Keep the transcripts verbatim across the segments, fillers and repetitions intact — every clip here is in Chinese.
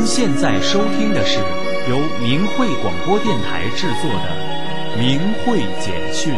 现在收听的是由明慧广播电台制作的明慧简讯。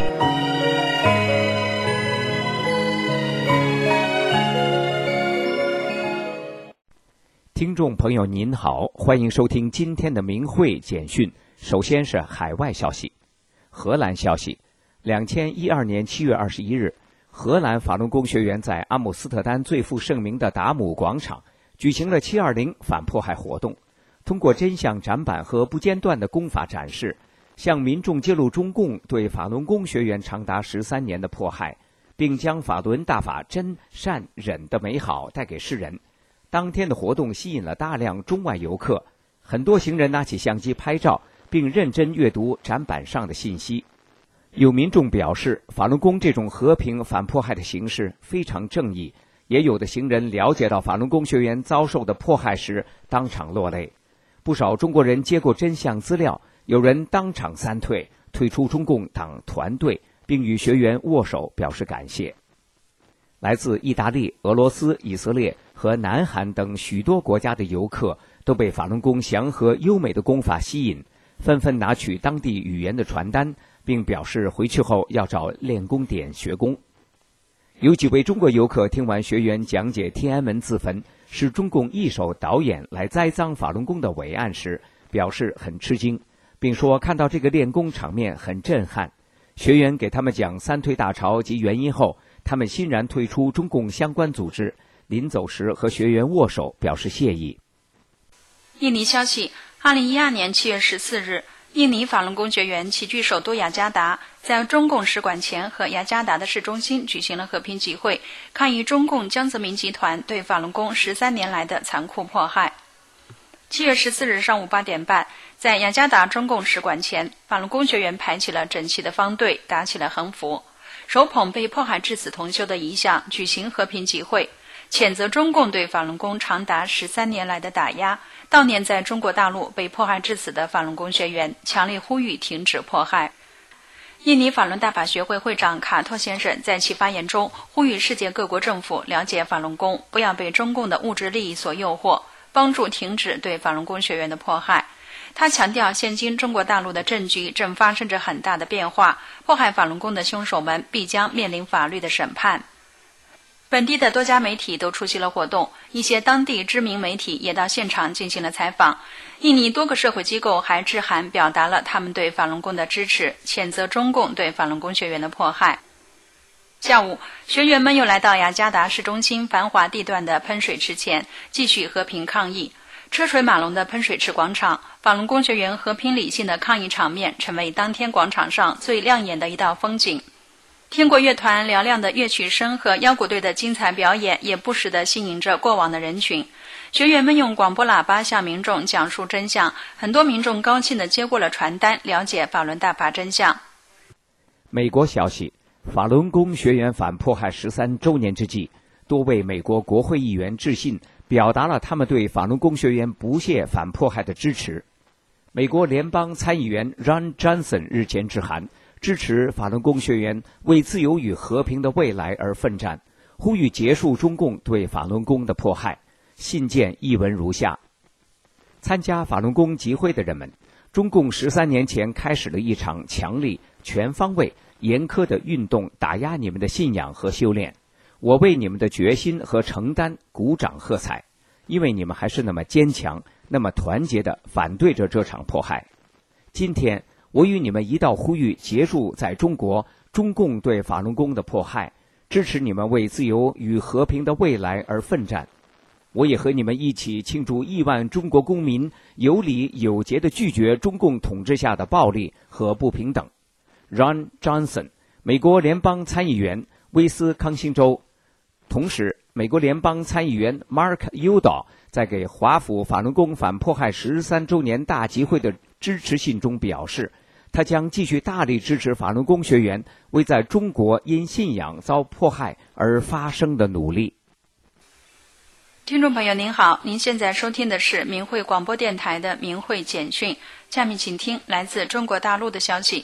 听众朋友您好，欢迎收听今天的明慧简讯。首先是海外消息。荷兰消息，二零一二年七月二十一日，荷兰法轮功学员在阿姆斯特丹最负盛名的达姆广场举行了七二零反迫害活动，通过真相展板和不间断的功法展示，向民众揭露中共对法轮功学员长达十三年的迫害，并将法轮大法真善忍的美好带给世人。当天的活动吸引了大量中外游客，很多行人拿起相机拍照，并认真阅读展板上的信息。有民众表示，法轮功这种和平反迫害的形式非常正义，也有的行人了解到法轮功学员遭受的迫害时当场落泪。不少中国人接过真相资料，有人当场三退，退出中共党团队，并与学员握手表示感谢。来自意大利、俄罗斯、以色列和南韩等许多国家的游客都被法轮功祥和优美的功法吸引，纷纷拿取当地语言的传单，并表示回去后要找练功点学功。有几位中国游客听完学员讲解天安门自焚是中共一手导演来栽赃法轮功的伟案时，表示很吃惊，并说看到这个练功场面很震撼。学员给他们讲三退大潮及原因后，他们欣然退出中共相关组织，临走时和学员握手表示谢意。 印尼消息，二零一二年七月十四日，印尼法轮功学员齐聚首都雅加达，在中共使馆前和雅加达的市中心举行了和平集会，抗议中共江泽民集团对法轮功十三年来的残酷迫害。七月十四日上午八点半，在雅加达中共使馆前，法轮功学员排起了整齐的方队，打起了横幅，手捧被迫害致死同修的遗像，举行和平集会，谴责中共对法轮功长达十三年来的打压，悼念在中国大陆被迫害致死的法轮功学员，强烈呼吁停止迫害。印尼法轮大法学会会长卡托先生在其发言中呼吁世界各国政府了解法轮功，不要被中共的物质利益所诱惑，帮助停止对法轮功学员的迫害。他强调，现今中国大陆的政局正发生着很大的变化，迫害法轮功的凶手们必将面临法律的审判。本地的多家媒体都出席了活动，一些当地知名媒体也到现场进行了采访。印尼多个社会机构还致函表达了他们对法轮功的支持，谴责中共对法轮功学员的迫害。下午，学员们又来到雅加达市中心繁华地段的喷水池前，继续和平抗议。车水马龙的喷水池广场，法轮功学员和平理性的抗议场面成为当天广场上最亮眼的一道风景。天国乐团嘹亮的乐曲声和腰鼓队的精彩表演也不时地吸引着过往的人群。学员们用广播喇叭向民众讲述真相，很多民众高兴地接过了传单，了解法轮大法真相。 美国消息，法轮功学员反迫害十三周年之际，多位美国国会议员致信，表达了他们对法轮功学员不懈反迫害的支持。美国联邦参议员 Ron Johnson 日前致函，支持法轮功学员为自由与和平的未来而奋战，呼吁结束中共对法轮功的迫害。信件译文如下：参加法轮功集会的人们，中共十三年前开始了一场强力、全方位、严苛的运动，打压你们的信仰和修炼。我为你们的决心和承担鼓掌喝彩，因为你们还是那么坚强，那么团结地反对着这场迫害。今天我与你们一道呼吁结束在中国中共对法轮功的迫害，支持你们为自由与和平的未来而奋战。我也和你们一起庆祝亿万中国公民有理有节地拒绝中共统治下的暴力和不平等。 Ron Johnson， 美国联邦参议员，威斯康星州。同时，美国联邦参议员 Mark Udall 在给华府法轮功反迫害十三周年大集会的支持信中表示，他将继续大力支持法轮功学员为在中国因信仰遭迫害而发声的努力。 听众朋友您好，您现在收听的是明慧广播电台的明慧简讯，下面请听来自中国大陆的消息。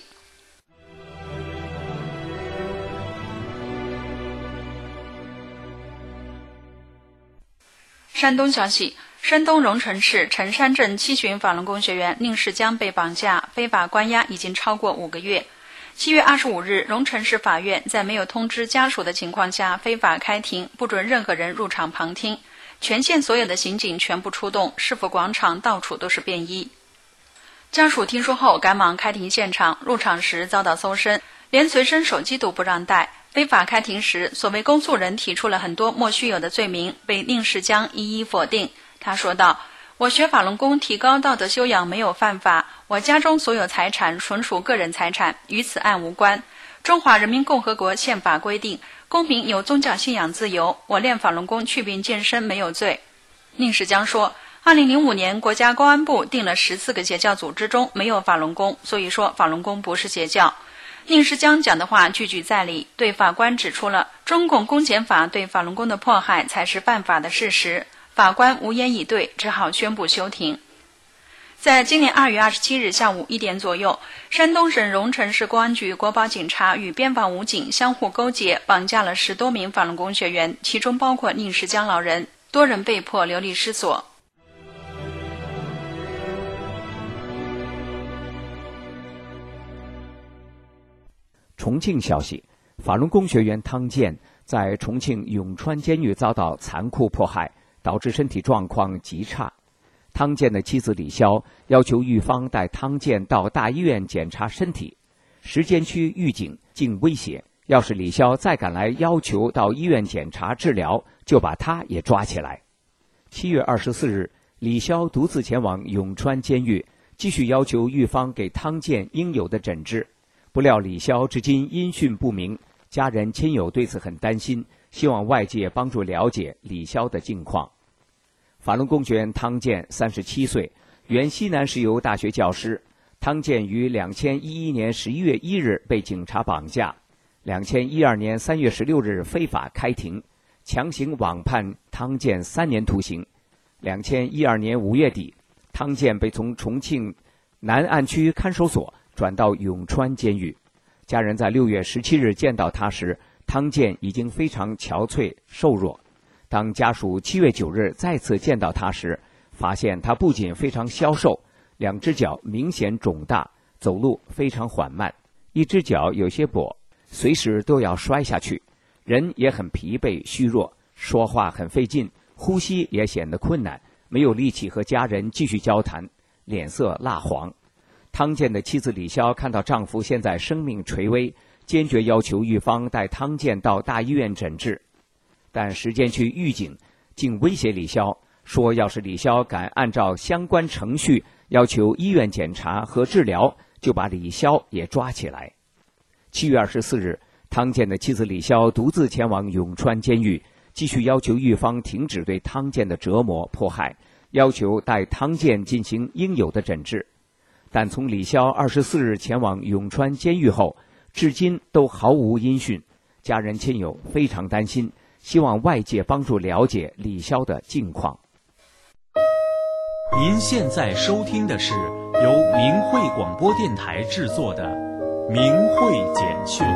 山东消息， 山东荣成市陈山镇七旬法轮功学员宁世江被绑架、非法关押已经超过五个月。七月二十五日，荣成市法院在没有通知家属的情况下非法开庭，不准任何人入场旁听。全县所有的刑警全部出动，市府广场到处都是便衣。家属听说后赶忙开庭现场，入场时遭到搜身，连随身手机都不让带。非法开庭时，所谓公诉人提出了很多莫须有的罪名，被宁世江一一否定。他说道：我学法轮功提高道德修养没有犯法，我家中所有财产纯属个人财产，与此案无关。中华人民共和国宪法规定，公民有宗教信仰自由，我练法轮功祛病健身没有罪。宁世江说，二零零五年国家公安部定了十四个邪教组织中没有法轮功，所以说法轮功不是邪教。宁世江讲的话句句在理，对法官指出了中共公检法对法轮功的迫害才是犯法的事实。法官无言以对，只好宣布休庭。在今年二月二十七日下午一点左右，山东省荣成市公安局国保警察与边防武警相互勾结，绑架了十多名法轮功学员，其中包括宁世江老人，多人被迫流离失所。 重庆消息，法轮功学员汤健在重庆永川监狱遭到残酷迫害，导致身体状况极差。汤健的妻子李潇要求狱方带汤健到大医院检查身体。石碣区狱警竟威胁，要是李潇再敢来要求到医院检查治疗，就把他也抓起来。七月二十四日，李潇独自前往永川监狱，继续要求狱方给汤健应有的诊治。不料李潇至今音讯不明，家人亲友对此很担心，希望外界帮助了解李潇的近况。法轮功学员汤健三十七岁，原西南石油大学教师。汤健于二零一一年十一月一日被警察绑架，二零一二年三月十六日非法开庭，强行网判汤健三年徒刑。二零一二年五月底，汤健被从重庆南岸区看守所转到永川监狱。家人在六月十七日见到他时，汤健已经非常憔悴瘦弱。当家属七月九日再次见到他时，发现他不仅非常消瘦，两只脚明显肿大，走路非常缓慢，一只脚有些跛，随时都要摔下去，人也很疲惫虚弱，说话很费劲，呼吸也显得困难，没有力气和家人继续交谈，脸色蜡黄。汤健的妻子李潇看到丈夫现在生命垂危，坚决要求狱方带汤健到大医院诊治。但石碣区狱警竟威胁李潇，说要是李潇敢按照相关程序要求医院检查和治疗，就把李潇也抓起来。七月二十四日，汤健的妻子李潇独自前往永川监狱，继续要求狱方停止对汤健的折磨迫害，要求带汤健进行应有的诊治。但从李潇二十四日前往永川监狱后，至今都毫无音讯，家人亲友非常担心，希望外界帮助了解李潇的近况。 您现在收听的是由明慧广播电台制作的《明慧简讯》。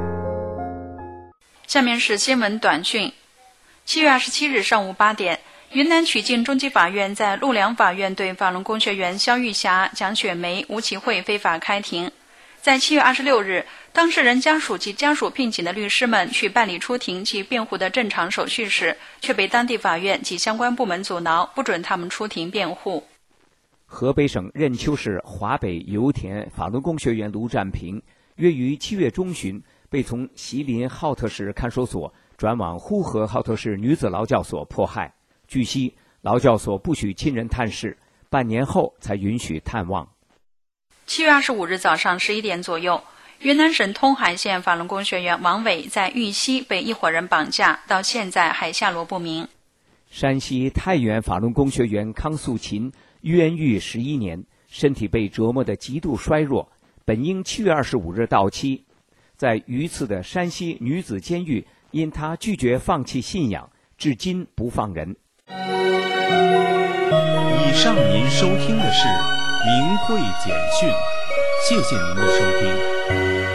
下面是新闻短讯。七月二十七日上午八点，云南曲靖中级法院在陆良法院对法轮功学员肖玉霞、蒋雪梅、吴启慧非法开庭。在七月二十六日，当事人家属及家属聘请的律师们去办理出庭及辩护的正常手续时，却被当地法院及相关部门阻挠，不准他们出庭辩护。 河北省任丘市华北油田法轮功学员卢占平，约于七月中旬被从锡林浩特市看守所转往呼和浩特市女子劳教所迫害。据悉，劳教所不许亲人探视，半年后才允许探望。 七月二十五日早上十一点左右，云南省通海县法轮功学员王伟在玉溪被一伙人绑架，到现在还下落不明。 山西太原法轮功学员康素琴冤狱十一年，身体被折磨得极度衰弱，本应七月二十五日到期，在榆次的山西女子监狱，因她拒绝放弃信仰，至今不放人。 以上您收听的是明慧简讯，谢谢您的收听。